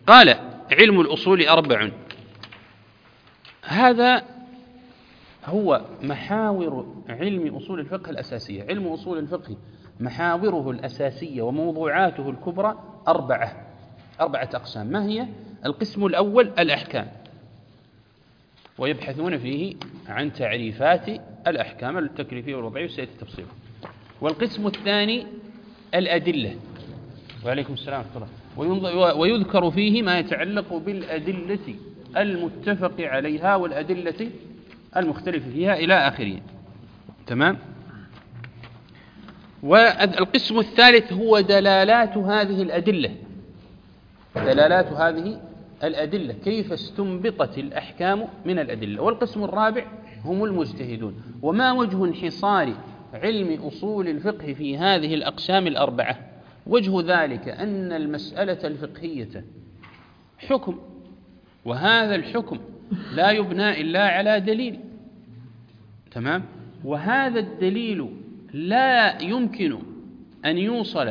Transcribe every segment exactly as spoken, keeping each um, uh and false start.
قال علم الأصول أربع. هذا هو محاور علم أصول الفقه الأساسية. علم أصول الفقه محاوره الأساسية وموضوعاته الكبرى أربعة أربعة أقسام. ما هي؟ القسم الأول الأحكام، ويبحثون فيه عن تعريفات الأحكام التكليفية والوضعية وسيأتي تفصيلها. والقسم الثاني الأدلة، وعليكم السلام ورحمة الله، ويذكر فيه ما يتعلق بالأدلة المتفق عليها والأدلة المختلف فيها إلى آخره. تمام. والقسم الثالث هو دلالات هذه الأدلة، دلالات هذه الأدلة، كيف استنبطت الأحكام من الأدلة. والقسم الرابع هم المجتهدون. وما وجه انحصار علم أصول الفقه في هذه الأقسام الأربعة؟ وجه ذلك أن المسألة الفقهية حكم، وهذا الحكم لا يبنى إلا على دليل. تمام. وهذا الدليل لا يمكن أن يوصل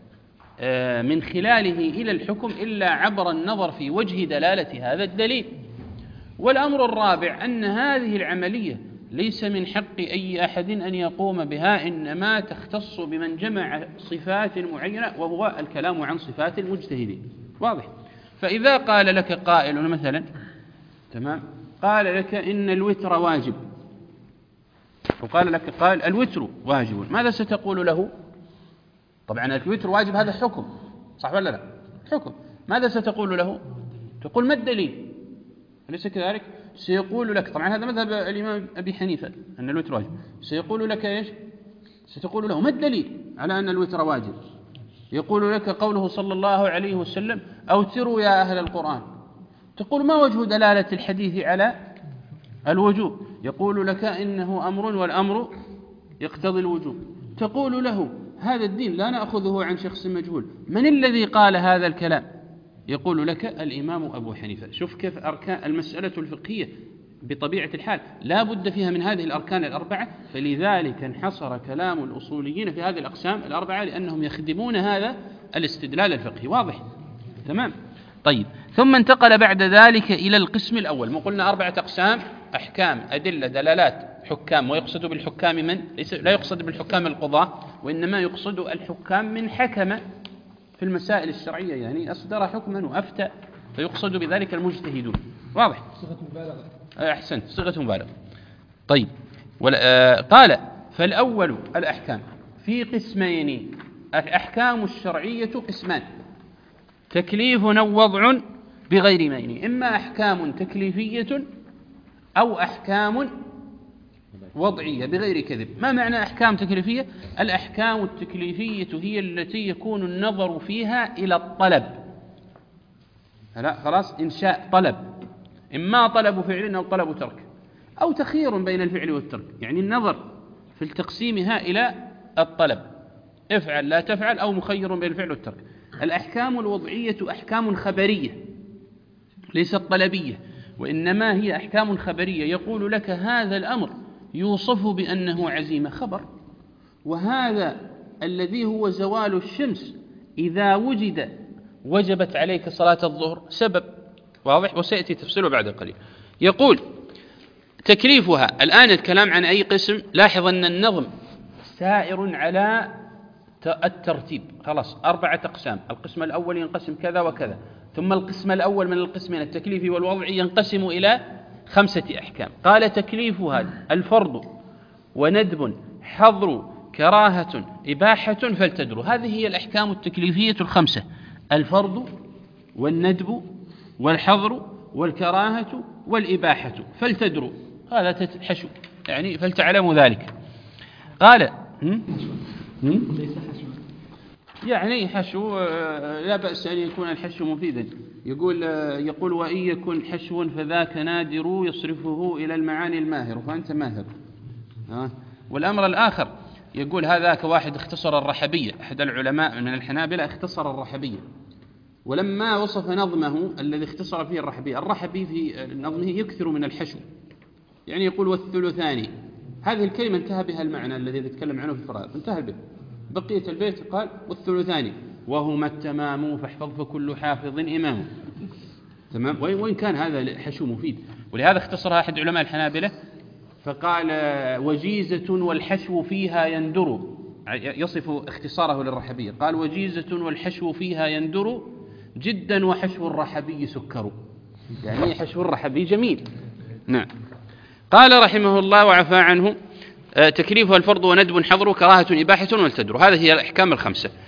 من خلاله إلى الحكم إلا عبر النظر في وجه دلالة هذا الدليل. والأمر الرابع أن هذه العملية ليس من حق أي أحد أن يقوم بها، إنما تختص بمن جمع صفات معينة، وهو الكلام عن صفات المجتهدين. واضح؟ فإذا قال لك قائل مثلا، تمام، قال لك إن الوتر واجب، وقال لك قال الوتر واجب، ماذا ستقول له؟ طبعا الوتر واجب هذا حكم، صح ولا لا؟ حكم. ماذا ستقول له؟ تقول ما الدليل؟ أليس كذلك؟ سيقول لك، طبعا هذا مذهب الإمام أبي حنيفة أن الوتر واجب، سيقول لك إيش؟ ستقول له ما الدليل على أن الوتر واجب؟ يقول لك قوله صلى الله عليه وسلم أوتروا يا أهل القرآن. تقول ما وجه دلالة الحديث على الوجوب؟ يقول لك إنه أمر والأمر يقتضي الوجوب. تقول له هذا الدين لا نأخذه عن شخص مجهول، من الذي قال هذا الكلام؟ يقول لك الإمام أبو حنيفة. شوف كيف أركان المسألة الفقهية بطبيعة الحال لا بد فيها من هذه الأركان الأربعة، فلذلك انحصر كلام الأصوليين في هذه الأقسام الأربعة، لأنهم يخدمون هذا الاستدلال الفقهي. واضح؟ تمام. طيب، ثم انتقل بعد ذلك إلى القسم الأول. ما قلنا أربعة أقسام: أحكام، أدلة، دلالات، حكام. ويقصد بالحكام من؟ لا يقصد بالحكام القضاة، وإنما يقصد الحكام من حكم في المسائل الشرعية، يعني أصدر حكما وأفتى، فيقصد بذلك المجتهدون. واضح؟ صيغة مبالغة. أحسنت، صيغة مبالغة. طيب، قال فالأول الأحكام في قسمين. الأحكام الشرعية قسمان: تكليف أو وضع بغير مين، إما أحكام تكليفية أو أحكام وضعية بغير كذب. ما معنى أحكام تكليفية؟ الأحكام التكليفية هي التي يكون النظر فيها إلى الطلب، لا خلاص، إنشاء طلب، إما طلب فعل أو طلب ترك، أو تخير بين الفعل والترك، يعني النظر في تقسيمها إلى الطلب، افعل لا تفعل، أو مخير بين الفعل والترك. الأحكام الوضعية أحكام خبرية ليست طلبية، وإنما هي أحكام خبرية. يقول لك هذا الأمر يوصف بأنه عزيمة، خبر، وهذا الذي هو زوال الشمس إذا وجد وجبت عليك صلاة الظهر، سبب. واضح؟ وسيأتي تفصيله بعد قليل. يقول تكليفها. الآن الكلام عن أي قسم؟ لاحظ أن النظم سائر على الترتيب. خلاص، أربعة أقسام. القسم الأول ينقسم كذا وكذا، ثم القسم الأول من القسمين التكليفي والوضعي ينقسم إلى خمسة أحكام. قال تكليفها الفرض وندب حظر كراهة إباحة فلتدر. هذه هي الأحكام التكليفية الخمسة: الفرض والندب والحظر والكراهة والإباحة فلتدر. هذا حشو، يعني فلتعلموا ذلك. قال هم؟ هم؟ يعني حشو لا بأس أن يكون الحشو مفيدا. يقول يقول وإن يكن حشو فذاك نادر يصرفه إلى المعاني الماهر، فأنت ماهر. والأمر الآخر يقول هذاك واحد اختصر الرحبية، أحد العلماء من الحنابلة اختصر الرحبية، ولما وصف نظمه الذي اختصر فيه الرحبية، الرحبي في نظمه يكثر من الحشو، يعني يقول والثلثاني. هذه الكلمة انتهى بها المعنى الذي يتكلم عنه في الفرائض، انتهى به. بقية البيت قال والثلثاني وهما التمام فاحفظ فكل حافظ إمام. تمام. وإن كان هذا الحشو مفيد، ولهذا اختصرها أحد علماء الحنابلة فقال وجيزة والحشو فيها يندر، يصف اختصاره للرحبية، قال وجيزة والحشو فيها يندر جدا وحشو الرحبي سكر، يعني حشو الرحبي جميل. نعم. قال رحمه الله وعفى عنه تكليفها الفرض وندب حظر كراهة إباحة والتدر. هذه هي الأحكام الخمسة.